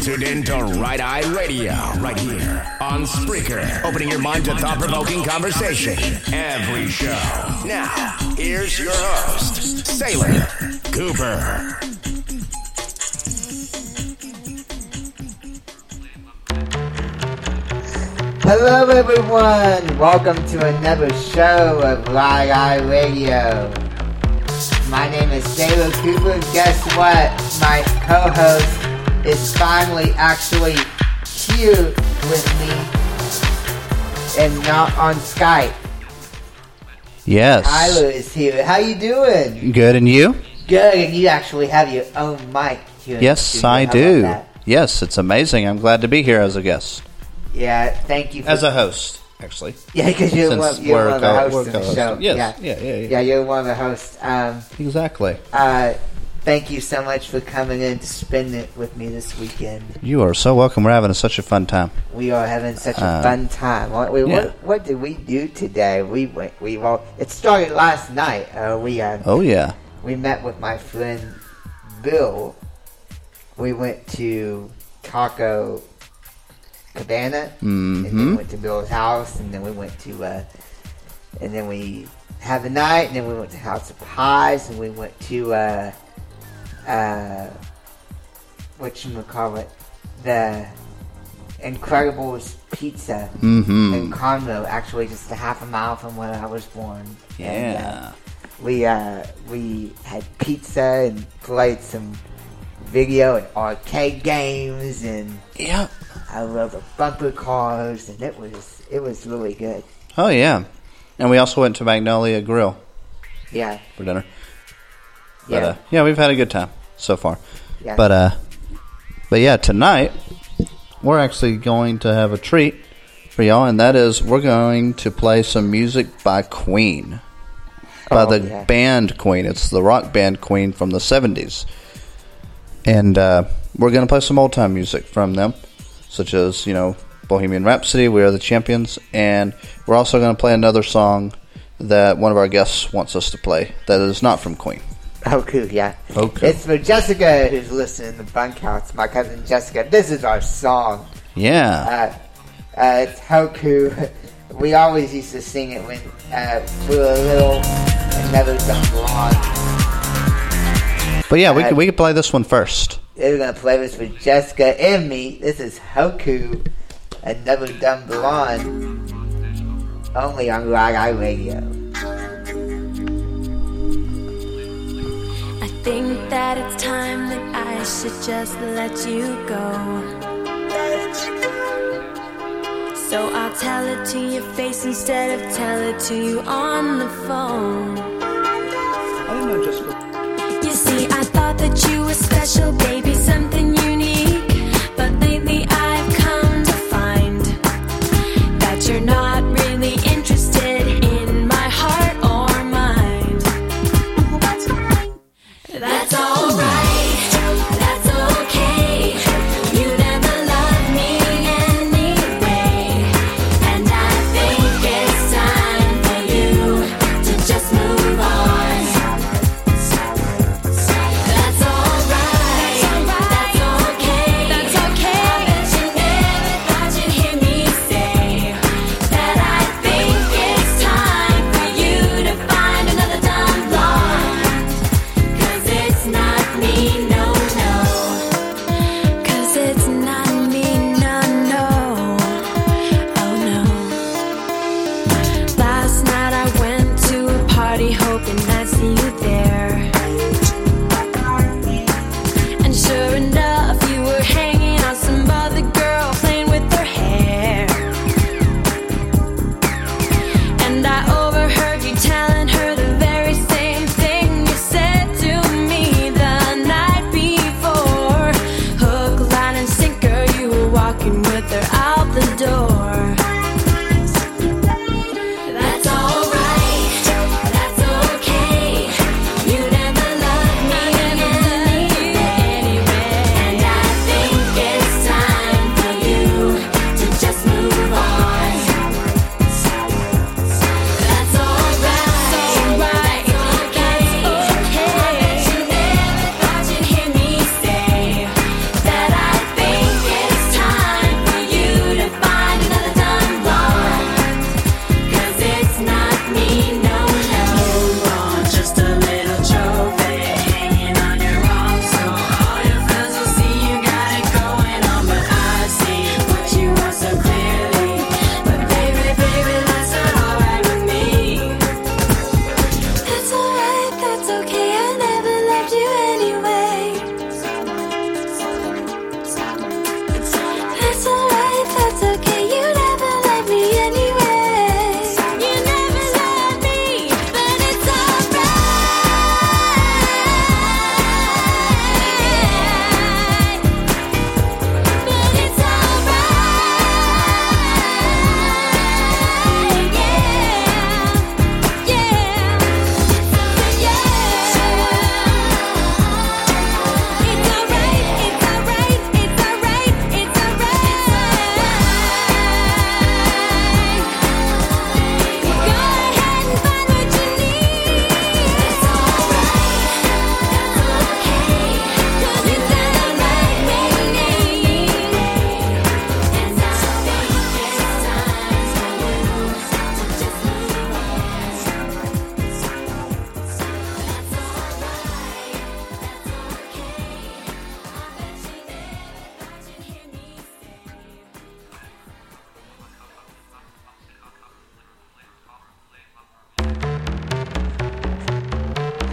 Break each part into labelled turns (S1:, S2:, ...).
S1: tuned in to Right Eye Radio, right here on Spreaker, opening your mind to thought-provoking conversation every show. Now, here's your host, Sailor Cooper.
S2: Hello everyone, welcome to another show of Right Eye Radio. My name is Sailor Cooper. Guess what? My co-host is finally actually here with me and not on Skype.
S3: Yes.
S2: Tyler is here. How you doing?
S3: Good, and you?
S2: Good, and you actually have your own mic here.
S3: Yes, I do. Yes, it's amazing. I'm glad to be here as a guest.
S2: Yeah, thank you.
S3: As a host, actually.
S2: Yeah, because you're one of the hosts of the show.
S3: Yes.
S2: Yeah, you're one of the hosts.
S3: Exactly.
S2: Thank you so much for coming in to spend it with me this weekend.
S3: You are so welcome. We're having such a fun time.
S2: We are having such a fun time. What did we do today? It started last night. We met with my friend Bill. We went to Taco Cabana, and then we went to Bill's house, and then we went to, and then we had the night, and then we went to House of Pies, and we went to, whatchamacallit, the Incredibles Pizza in Conroe, actually just a half a mile from where I was born.
S3: Yeah.
S2: And, we had pizza and played some video and arcade games, and I love the bumper cars, and it was really good.
S3: Oh, yeah. And we also went to Magnolia Grill.
S2: Yeah.
S3: For dinner.
S2: Yeah.
S3: But, we've had a good time so far.
S2: Yeah.
S3: But yeah, tonight, we're actually going to have a treat for y'all, and that is we're going to play some music by Queen. By the band Queen. It's the rock band Queen from the 70s. And we're going to play some old-time music from them, such as, Bohemian Rhapsody, We Are the Champions, and we're also going to play another song that one of our guests wants us to play that is not from Queen.
S2: Oh, cool, yeah.
S3: Okay.
S2: It's for Jessica, who's listening in the bunkhouse, my cousin Jessica. This is our song.
S3: Yeah.
S2: It's Hoku. We always used to sing it when we were little and never done blonde.
S3: But yeah, we could play this one first.
S2: We're going to play this for Jessica and me. This is Hoku, and Never Done Blonde, only on Right Eye Radio.
S4: I think that it's time that I should just let you go. So I'll tell it to your face instead of tell it to you on the phone.
S3: I don't know, just for...
S4: You see, I thought that you were special, baby, something unique. But lately I've come to find that you're not really interested in my heart or mind. That's fine. That's alright. That's okay. You never loved me anyway. And I think it's time for you to just move on. That's alright.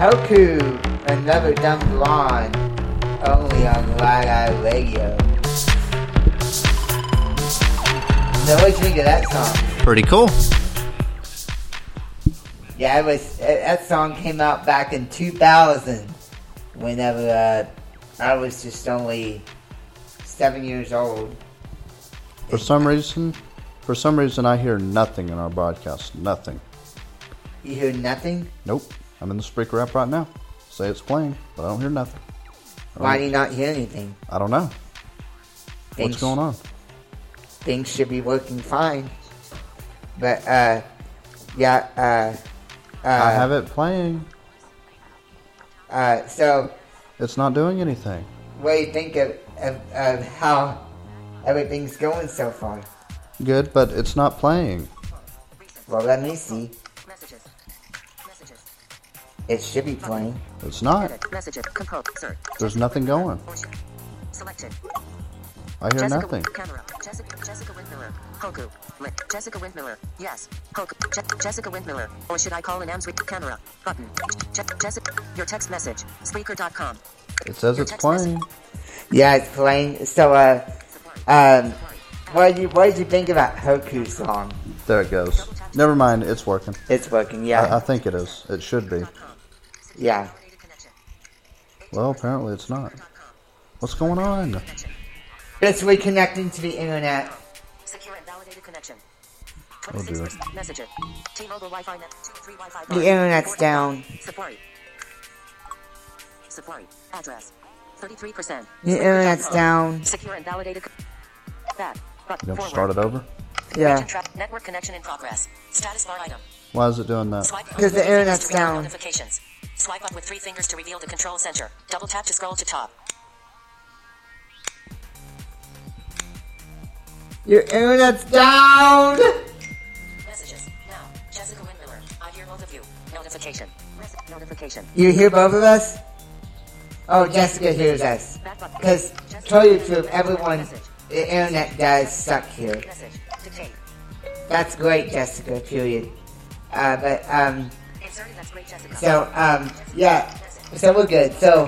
S2: Hoku, Another Dumb Blonde, only on Light Eye Radio. So what do you think of that song?
S3: Pretty cool.
S2: Yeah, that song came out back in 2000, whenever I was just only 7 years old.
S3: For some reason, I hear nothing in our broadcast. Nothing.
S2: You hear nothing?
S3: Nope. I'm in the Spreaker app right now. Say it's playing, but I don't hear nothing.
S2: Why do you not hear anything?
S3: I don't know. What's going on?
S2: Things should be working fine. But,
S3: I have it playing.
S2: So...
S3: It's not doing anything.
S2: What do you think of how everything's going so far?
S3: Good, but it's not playing.
S2: Well, let me see. It should be playing.
S3: It's not. There's nothing going. I hear nothing.
S5: Jessica Windmiller. Hoku. Jessica Windmiller. Yes. Hoku. Jessica Windmiller. Or should I call an Amsweet camera? Button. Jessica. Your text message. Spreaker.com.
S3: It says it's playing.
S2: Yeah, it's playing. So, what did you think about Hoku's song?
S3: There it goes. Never mind. It's working.
S2: It's working, yeah.
S3: I think it is. It should be.
S2: Yeah.
S3: Well, apparently it's not. What's going on?
S2: It's reconnecting to the internet.
S5: Secure and validated connection.
S3: Oh dear.
S5: Messenger. T-Mobile Wi-Fi net. 2-3 Wi-Fi.
S2: The internet's down.
S5: Safari. Address. 33%.
S2: The internet's down.
S5: Secure and validated. Back.
S3: You have to start it over?
S2: Yeah.
S5: Network connection in progress. Status bar item.
S3: Why is it doing that?
S2: Because the internet's down.
S5: Notifications. Swipe up with 3 fingers to reveal the control center. Double tap to scroll to top.
S2: Your internet's down!
S5: Messages. Now. Jessica Windmiller. I hear both of you. Notification. Notification.
S2: You hear both of us? Oh, Jessica hears us. Because, to tell you the truth, everyone, the internet does suck here. That's great, Jessica, period. So, yeah. So we're good. So,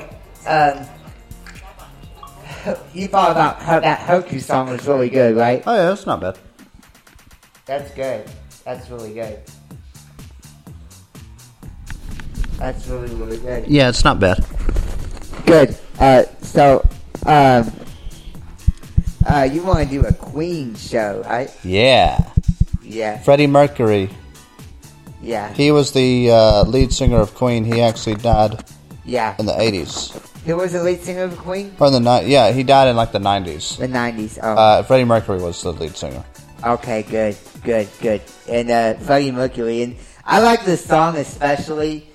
S2: you thought about how that Hoku song was really good, right?
S3: Oh yeah, that's not bad.
S2: That's good. That's really good. That's really, really good.
S3: Yeah, it's not bad.
S2: Good. So, you want to do a Queen show, right?
S3: Yeah.
S2: Yeah.
S3: Freddie Mercury.
S2: Yeah.
S3: He was the lead singer of Queen. He actually died.
S2: Yeah.
S3: In the 80s.
S2: Who was the lead singer of Queen?
S3: Or yeah, he died in like the 90s.
S2: The 90s. Oh.
S3: Freddie Mercury was the lead singer.
S2: Okay, good. And Freddie Mercury, and I like this song especially.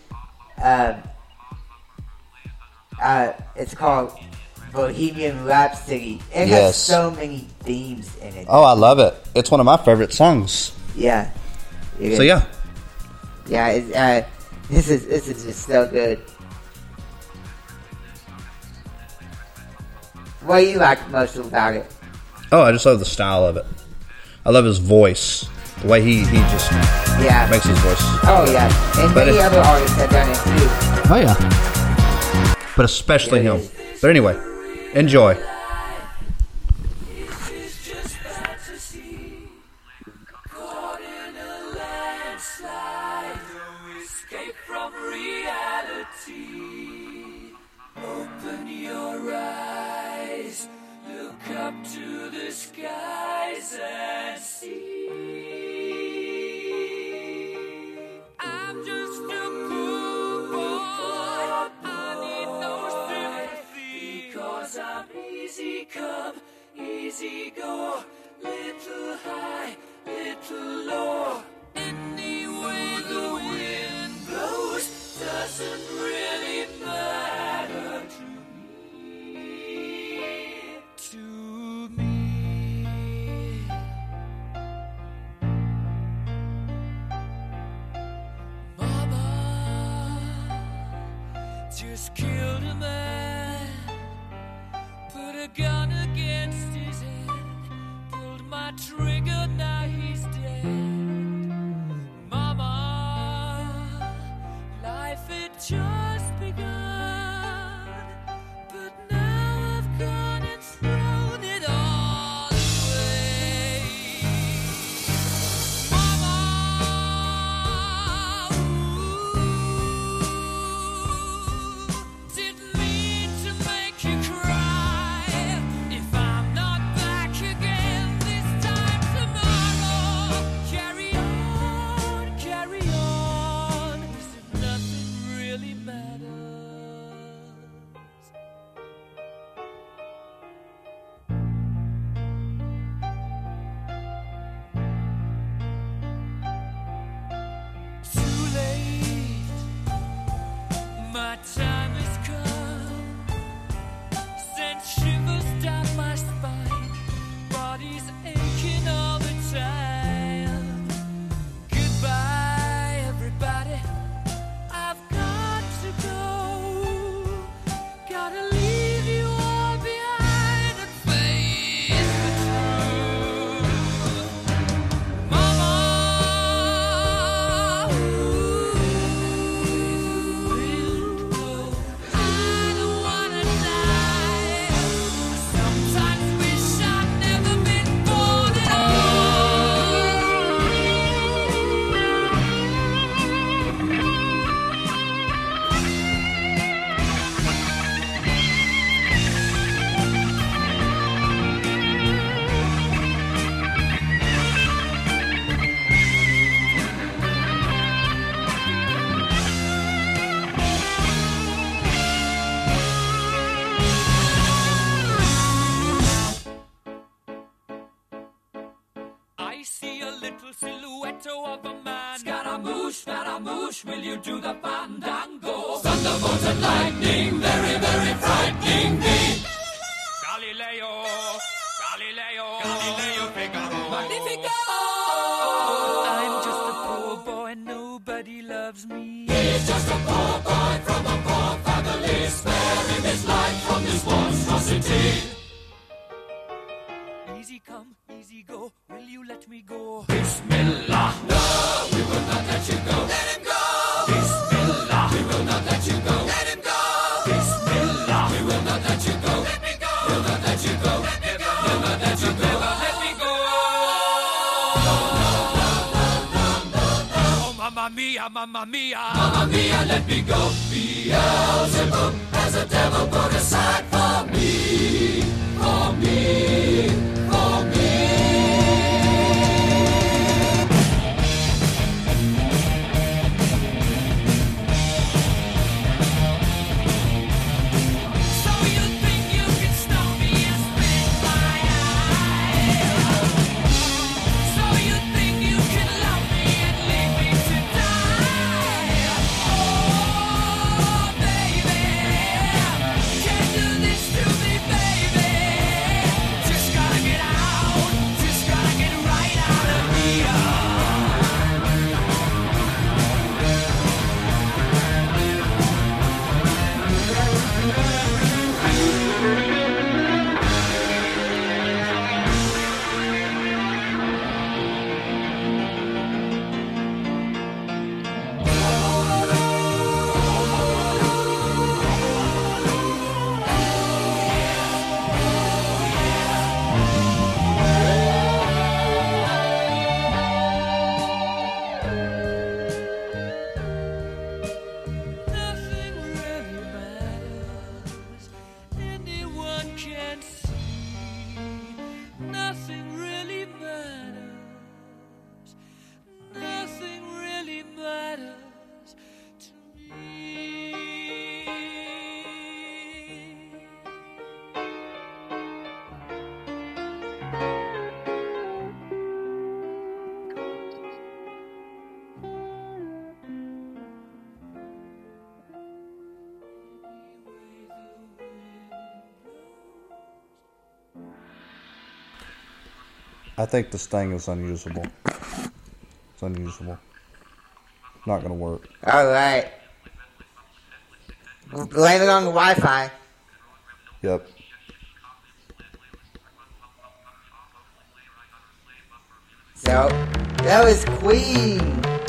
S2: It's called Bohemian Rhapsody. It has so many themes in it.
S3: Oh, I love it. It's one of my favorite songs.
S2: Yeah.
S3: So yeah.
S2: Yeah, this is just so good. What do you like most about it?
S3: Oh, I just love the style of it. I love his voice. The way he just makes his voice.
S2: Oh, yeah. And many other artists have done it, too.
S3: Oh, yeah. But especially him. But anyway, enjoy.
S6: To the skies and see. I'm just a poor boy. I need no sympathy. Because I'm easy come, easy go. Little high, little low. Anyway the wind blows doesn't really matter to me. Just killed a man, put a gun against his head, pulled my trigger, now he's dead. Mama, life it just Scaramouche, will you do the fandango? Thunderbolt and lightning, very, very frightening me. Galileo, Galileo, Galileo Figaro. Magnifico! I'm just a poor boy, nobody loves me. He's just a poor boy from a poor family, sparing his life from this monstrosity. Easy come, easy go, will you let me go? Bismillah, no, we will not let you go. Let him go! Bismillah, we will not let you go. Let him go! Bismillah, we will not let you go. Let me go! We'll not let you go. Let me go! We'll not let you go. Let me go! Oh, mamma mia, mamma mia. Mamma mia, let me go. Beelzebub has a devil put aside for me. For me. For me.
S3: I think this thing is unusable. It's unusable. Not going to work.
S2: Alright. Blame it on the Wi-Fi.
S3: Yep.
S2: So, that was Queen.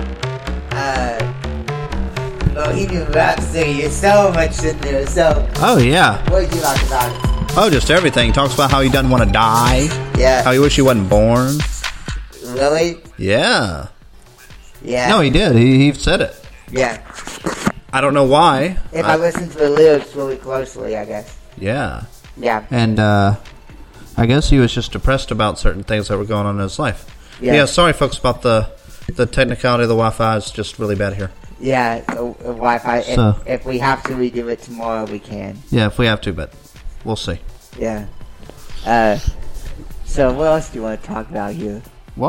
S2: Bohemian Rhapsody. There's so much in there. So,
S3: oh, yeah.
S2: What did you like about it?
S3: Oh, just everything. He talks about how he doesn't want to die.
S2: Yeah.
S3: How he wish he wasn't born.
S2: Really?
S3: Yeah.
S2: Yeah.
S3: No, he did. He said it.
S2: Yeah.
S3: I don't know why.
S2: If I listen to the lyrics really closely, I guess.
S3: Yeah.
S2: Yeah.
S3: And I guess he was just depressed about certain things that were going on in his life. Yeah, sorry, folks, about the technicality of the Wi-Fi. Is just really bad here.
S2: Yeah, Wi-Fi. So, if we have to redo it tomorrow, we can.
S3: Yeah, if we have to, but we'll see.
S2: Yeah. So what else do you want to talk about here?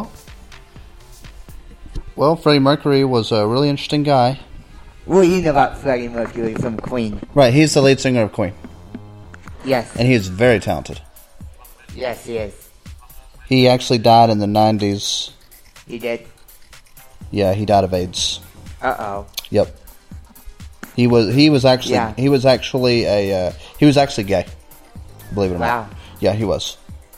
S3: Well, Freddie Mercury was a really interesting guy.
S2: Well, you know about Freddie Mercury from Queen.
S3: Right, he's the lead singer of Queen.
S2: Yes.
S3: And he is very talented.
S2: Yes, he is.
S3: He actually died in the 90s.
S2: He did?
S3: Yeah, he died of AIDS.
S2: Uh-oh.
S3: Yep. He was actually gay. Believe it or not.
S2: Wow.
S3: Yeah, he was.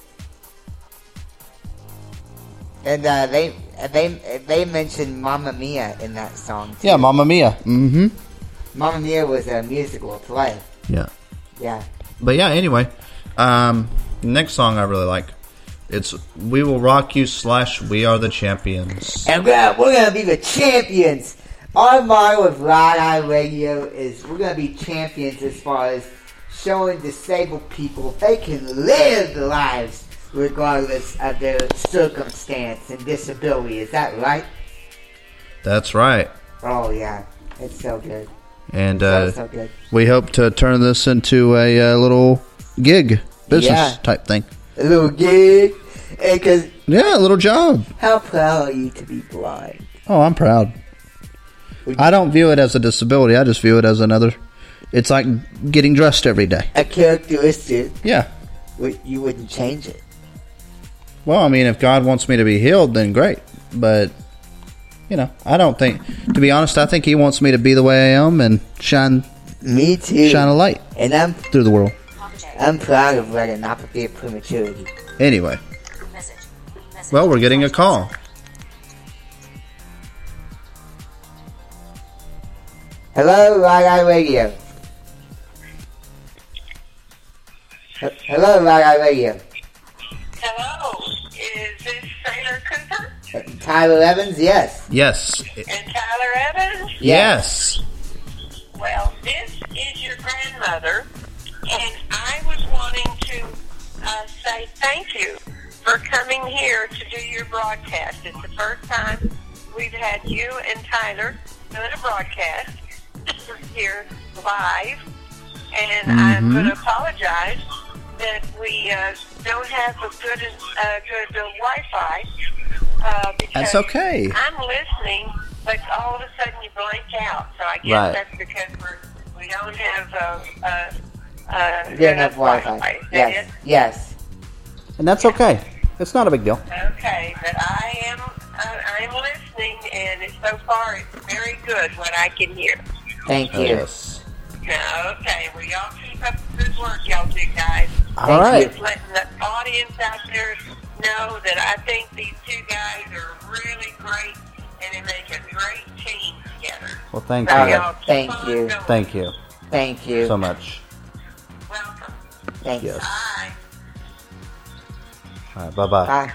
S2: And they mentioned Mamma Mia in that song too.
S3: Yeah, Mamma Mia. Mm-hmm.
S2: Mamma Mia was a musical play.
S3: Yeah.
S2: Yeah.
S3: But yeah, anyway. Next song I really like. It's We Will Rock You / We Are the Champions.
S2: And we're going to be the champions. Our motto of Ride Eye Radio is we're going to be champions as far as showing disabled people they can live their lives regardless of their circumstance and disability. Is that right?
S3: That's right.
S2: Oh, yeah. It's so good.
S3: And
S2: so good.
S3: We hope to turn this into a little gig, business type thing.
S2: A little gig?
S3: Yeah, a little job.
S2: How proud are you to be blind?
S3: Oh, I'm proud. I don't view it as a disability. I just view it as another. It's like getting dressed every day.
S2: A characteristic.
S3: Yeah.
S2: You wouldn't change it.
S3: Well, I mean, if God wants me to be healed, then great. But, you know, I don't think, to be honest, I think He wants me to be the way I am and shine.
S2: Me too.
S3: Shine a light.
S2: And I'm
S3: through the world.
S2: I'm proud of retinopathy of prematurity.
S3: Anyway. Well, we're getting a call.
S2: Hello, Rai Radio. Hello, Rai Radio.
S7: Hello, is this Sailor Cooper?
S2: Tyler Evans, yes.
S3: Yes.
S7: And Tyler Evans?
S3: Yes.
S7: Well, this is your grandmother, and I was wanting to say thank you for coming here to do your broadcast. It's the first time we've had you and Tyler doing a broadcast here live, and I'm going to apologize that we don't have a good Wi-Fi.
S3: That's okay.
S7: I'm listening, but all of a sudden you blank out. So I guess that's because we don't have enough Wi-Fi.
S2: Yes. Yes.
S3: And that's okay. It's not a big deal.
S7: Okay, but I'm listening, and so far it's very good what I can hear.
S2: Thank you.
S3: Yes.
S7: Okay, well, y'all keep up the good work, y'all do, guys.
S3: All right.
S7: Just letting the audience out there know that I think these two guys are really great, and they make a great team together.
S3: Well, thank
S7: So
S3: you.
S7: y'all keep
S2: Thank
S7: on
S2: you.
S7: going.
S3: Thank you.
S2: Thank you.
S3: So much.
S7: Welcome.
S2: Thanks.
S3: Yes.
S7: Bye.
S3: All right. Bye-bye.
S2: Bye.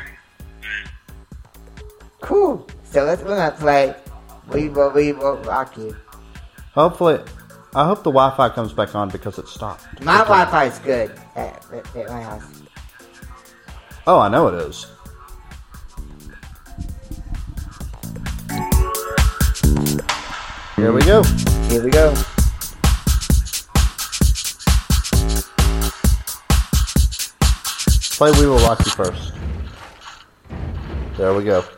S2: Cool. So we're gonna play We Will Rock You.
S3: Hopefully, I hope the Wi-Fi comes back on because it stopped.
S2: My Wi-Fi is good at my house.
S3: Oh, I know it is. Here we go.
S2: Here we go.
S3: Play We Will Rock You first. There we go.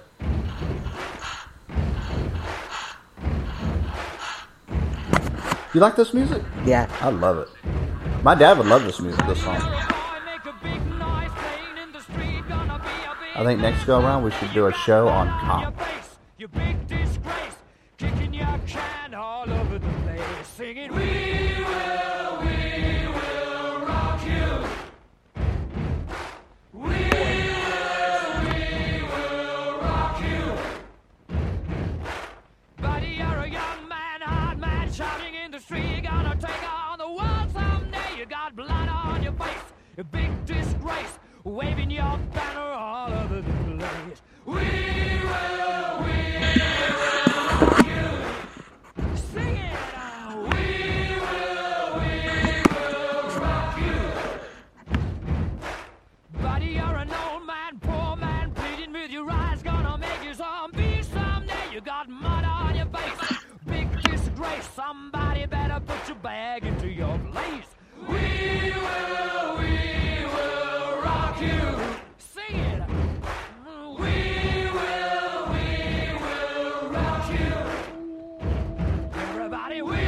S3: You like this music?
S2: Yeah.
S3: I love it. My dad would love this music, this song. I think next go around we should do a show on comp.
S6: You big disgrace, kicking your can all over the place, singing, we will rock you. We will rock you. Buddy, you're a young man, hard man, shouting in the street, you're gonna take on the world someday. You got blood on your face, a big disgrace, waving your banner all over the place. We will rock you. Sing it out. We will rock you. Buddy, you're an old man, poor man, pleading with your eyes, gonna make you zombie someday. You got mud on your face, big disgrace. Somebody better put your bag into your place. We will rock you. Sing it. We will rock you. Everybody, we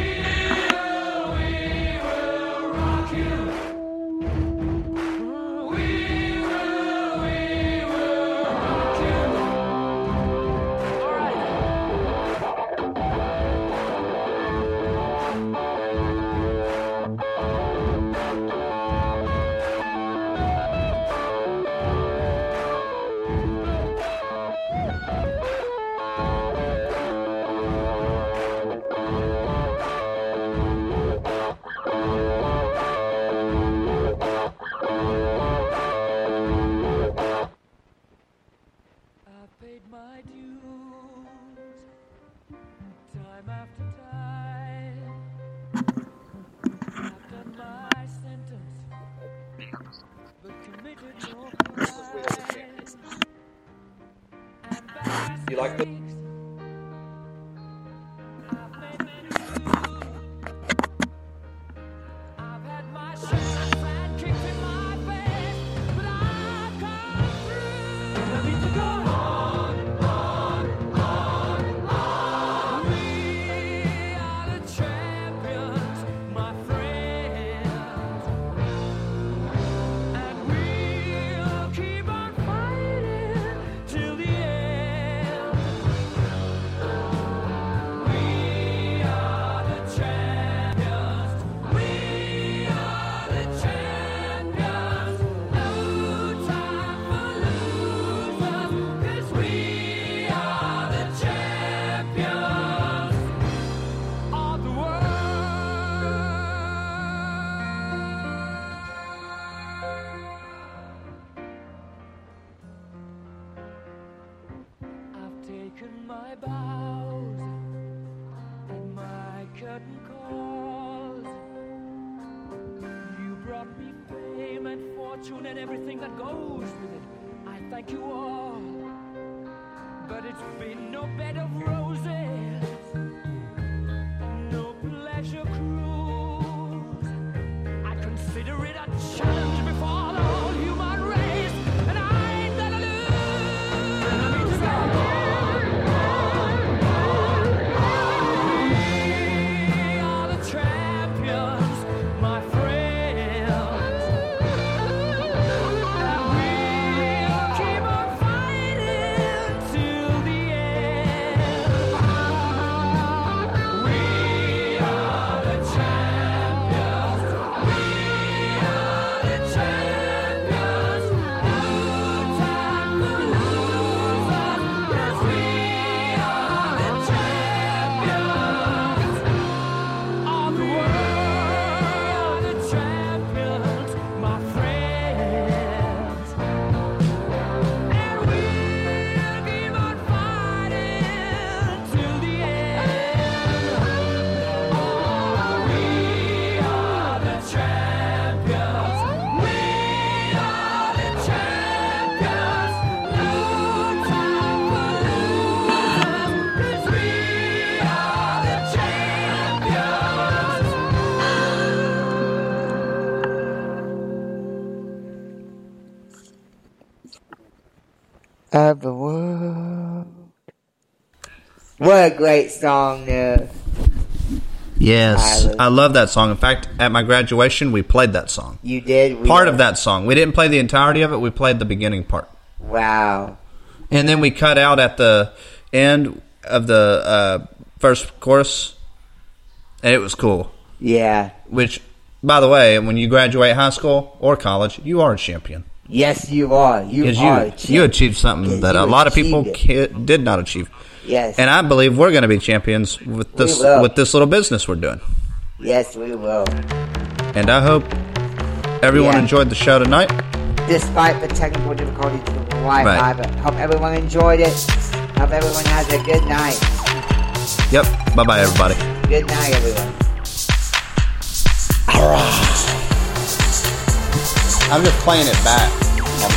S6: will rock you. We will rock you. All right. I paid my dues, time after time. I've done my sentence, but committed no crime. And by
S3: You like the-
S6: mistakes, I've made many moves. I've had my shots and kicks in my face, but I've come through. I need to go on. We and everything that goes with it. I thank you all, but it's been no bed of roses, no pleasure cruise. I consider it a challenge before the whole human race, and I ain't gonna lose. We are the champions, my friends, and we'll keep on fighting till the end. We are the champions. We are the champions. No time for losers, 'cause we are the champions of the world, the champions, my friends. And we'll keep on fighting till the end. Oh, we are the champions. We are the champions. No time for losers, 'cause we are the champions.
S2: Of the world. What a great song there.
S3: Yes,
S2: Tyler.
S3: I love that song. In fact, at my graduation, we played that song.
S2: You did?
S3: Part of that song. We didn't play the entirety of it. We played the beginning part.
S2: Wow.
S3: And then we cut out at the end of the first chorus, and it was cool.
S2: Yeah.
S3: Which, by the way, when you graduate high school or college, you are a champion.
S2: Yes, you are. You
S3: Because
S2: are.
S3: you achieved something
S2: Yes,
S3: that
S2: you
S3: a lot of people
S2: achieved
S3: did not achieve.
S2: Yes.
S3: And I believe we're going to be champions with this
S2: will.
S3: little business we're doing.
S2: Yes, we will.
S3: And I hope everyone
S2: Yeah.
S3: enjoyed the show tonight.
S2: Despite the technical difficulties with the Wi-Fi,
S3: Right.
S2: but hope everyone enjoyed it. Hope everyone has a good night.
S3: Yep. Bye-bye, everybody.
S2: Good night, everyone.
S3: I'm just playing it back.